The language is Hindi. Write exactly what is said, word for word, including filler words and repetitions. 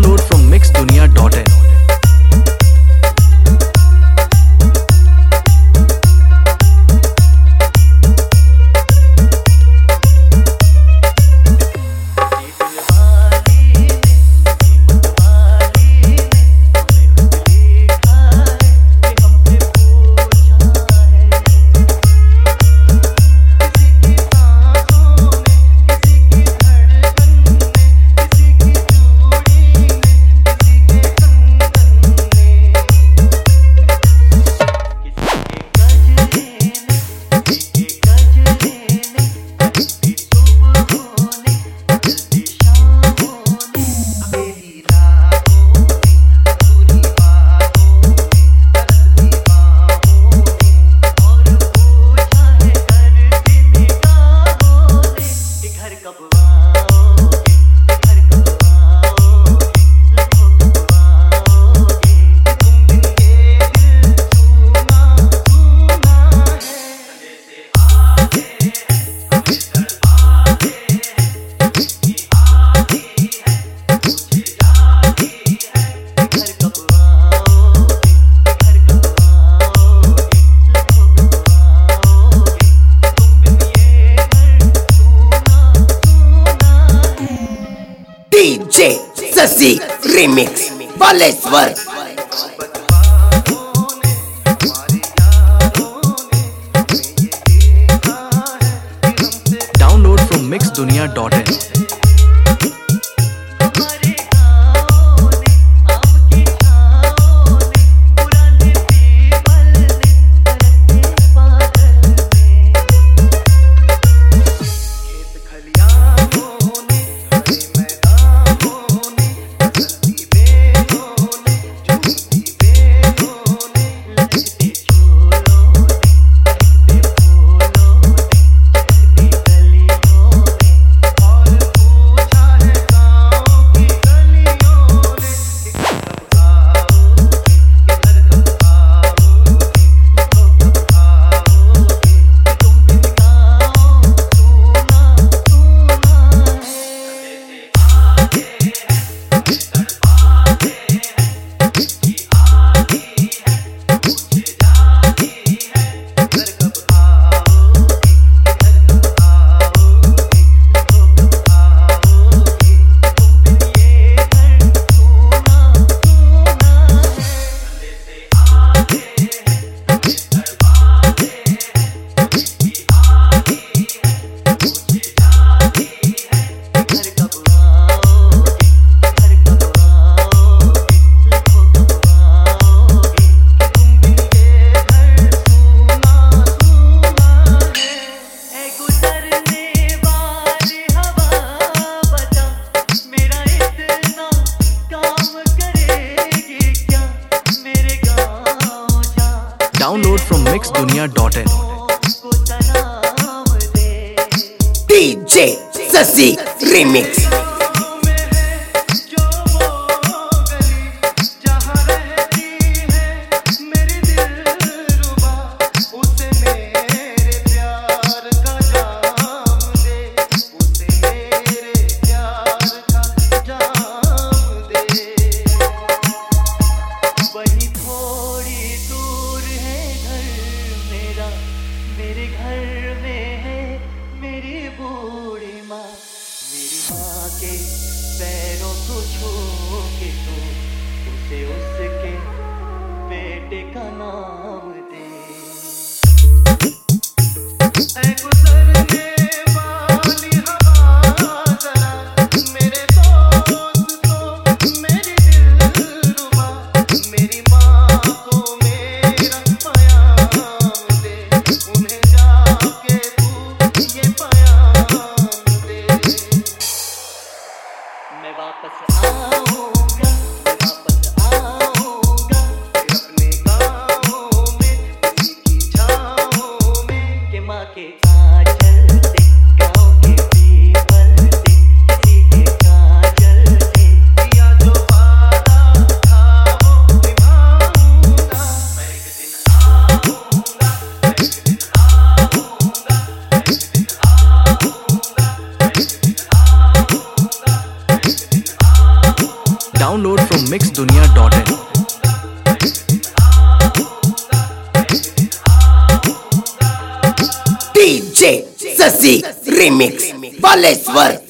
Download from mix dunia dot in. DJ Shashi remix Baleshwar. Download from mix dunia dot in. Download from mix dunia dot in. DJ Shashi remix. मेरे घर में है मेरी बूढ़ी माँ, मेरी माँ के पैरों को छू के तो उसे उसके बेटे का नाम दे। ऐ गुजरने वाली हवा जरा मेरे दोस्त तो मेरी दिलरुबा, मेरी माँ को मेरा प्याम दे, उन्हें जाके तू ये प्याम दे। मैं वापस आऊँगा, मैं वापस आऊँगा अपने गाँव में Download from mix dunia dot in. D J Sasi Remix Baleswar